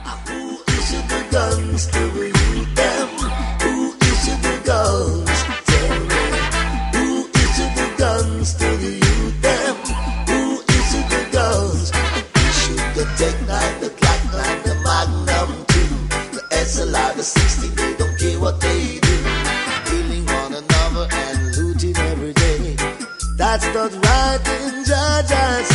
Who issued the guns to the youth them? Who issued the guns? Tell me. Who issued the guns to the youth them? Who issued the guns? They issued the Tech 9, the Glock 9, the Magnum 2, the SLR, the 60. They don't care what they do. Killing one another and looting every day. That's not right in Jaja's